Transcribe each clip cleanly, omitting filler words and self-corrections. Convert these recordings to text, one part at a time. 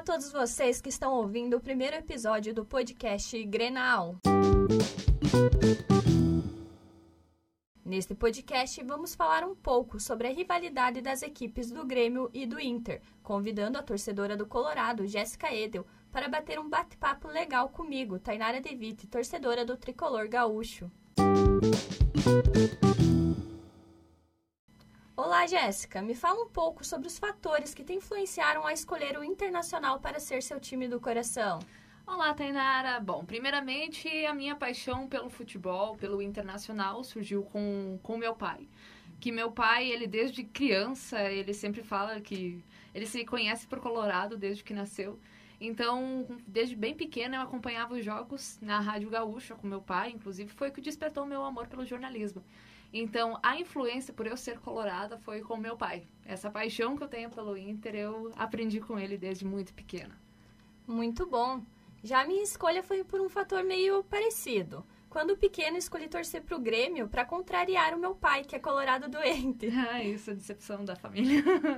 todos vocês que estão ouvindo o primeiro episódio do podcast Grenal. Neste podcast, vamos falar um pouco sobre a rivalidade das equipes do Grêmio e do Inter, convidando a torcedora do Colorado, Jéssica Edel, para bater um bate-papo legal comigo, Tainara De Vitte, torcedora do Tricolor Gaúcho. Olá, Jéssica. Me fala um pouco sobre os fatores que te influenciaram a escolher o Internacional para ser seu time do coração. Olá, Tainara. Bom, primeiramente, a minha paixão pelo futebol, pelo Internacional, surgiu com meu pai. Que meu pai, ele desde criança, ele sempre fala que ele se conhece por Colorado desde que nasceu. Então, desde bem pequena, eu acompanhava os jogos na Rádio Gaúcha com meu pai, inclusive foi o que despertou o meu amor pelo jornalismo. Então, a influência por eu ser colorada foi com meu pai. Essa paixão que eu tenho pelo Inter, eu aprendi com ele desde muito pequena. Muito bom. Já a minha escolha foi por um fator meio parecido. Quando pequena, escolhi torcer para o Grêmio para contrariar o meu pai, que é colorado doente. Isso é decepção da família.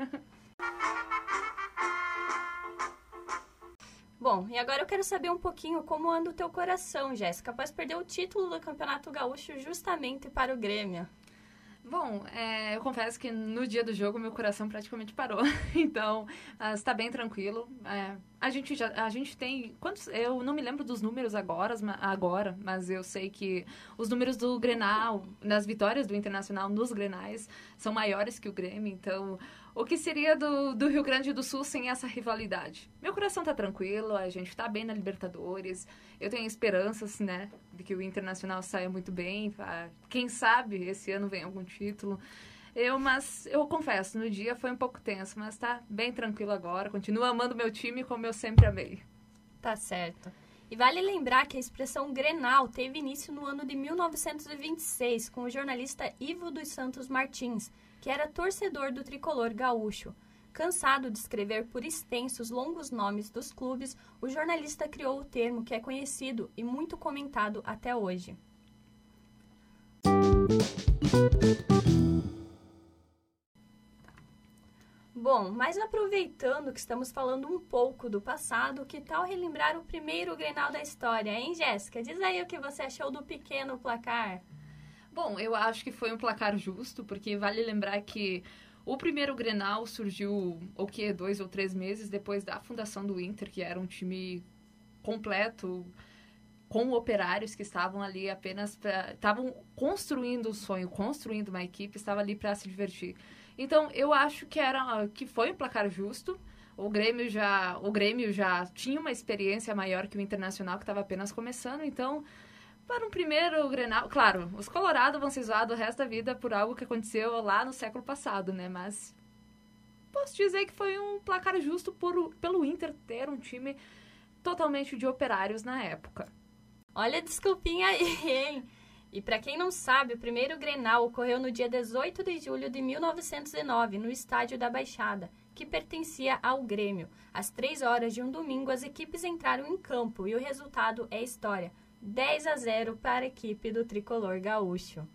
Bom, e agora eu quero saber um pouquinho como anda o teu coração, Jéssica, após perder o título do Campeonato Gaúcho justamente para o Grêmio. Bom, eu confesso que no dia do jogo meu coração praticamente parou, então está bem tranquilo. A gente tem, eu não me lembro dos números agora, mas eu sei que os números do Grenal, das vitórias do Internacional nos Grenais, são maiores que o Grêmio, então o que seria do Rio Grande do Sul sem essa rivalidade? Meu coração tá tranquilo, a gente tá bem na Libertadores, eu tenho esperanças, né, de que o Internacional saia muito bem, quem sabe esse ano vem algum título. Mas eu confesso, no dia foi um pouco tenso, mas tá bem tranquilo agora, continuo amando meu time como eu sempre amei. Tá certo. E vale lembrar que a expressão Grenal teve início no ano de 1926, com o jornalista Ivo dos Santos Martins, que era torcedor do Tricolor Gaúcho. Cansado de escrever por extensos longos nomes dos clubes, o jornalista criou o termo que é conhecido e muito comentado até hoje. Bom, mas aproveitando que estamos falando um pouco do passado, que tal relembrar o primeiro Grenal da história, hein, Jéssica? Diz aí o que você achou do pequeno placar. Bom, eu acho que foi um placar justo, porque vale lembrar que o primeiro Grenal surgiu, 2 ou 3 meses depois da fundação do Inter, que era um time completo, com operários que estavam ali apenas estavam construindo um sonho, construindo uma equipe, estavam ali para se divertir. Então, eu acho que foi um placar justo. O Grêmio já tinha uma experiência maior que o Internacional, que estava apenas começando. Então, para um primeiro Grenal... Claro, os colorados vão ser zoados o resto da vida por algo que aconteceu lá no século passado, né? Mas posso dizer que foi um placar justo pelo Inter ter um time totalmente de operários na época. Olha a desculpinha aí, hein? E para quem não sabe, o primeiro Grenal ocorreu no dia 18 de julho de 1909, no Estádio da Baixada, que pertencia ao Grêmio. Às 3 horas de um domingo, as equipes entraram em campo e o resultado é história. 10-0 para a equipe do Tricolor Gaúcho.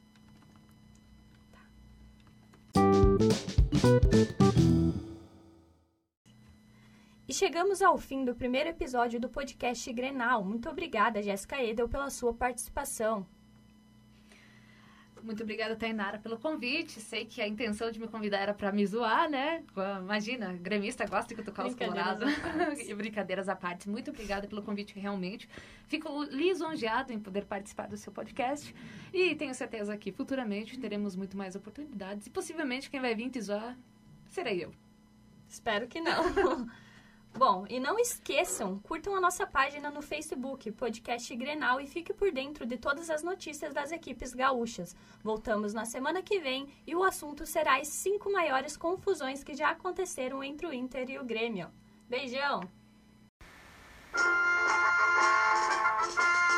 E chegamos ao fim do primeiro episódio do podcast Grenal. Muito obrigada, Jéssica Edel, pela sua participação. Muito obrigada, Tainara, pelo convite. Sei que a intenção de me convidar era para me zoar, né? Imagina, gremista gosta de cutucar os colorados. Brincadeiras à parte. Muito obrigada pelo convite, realmente. Fico lisonjeado em poder participar do seu podcast. E tenho certeza que futuramente teremos muito mais oportunidades. E possivelmente quem vai vir te zoar serei eu. Espero que não. Bom, e não esqueçam, curtam a nossa página no Facebook, Podcast Grenal, e fique por dentro de todas as notícias das equipes gaúchas. Voltamos na semana que vem e o assunto será as 5 maiores confusões que já aconteceram entre o Inter e o Grêmio. Beijão!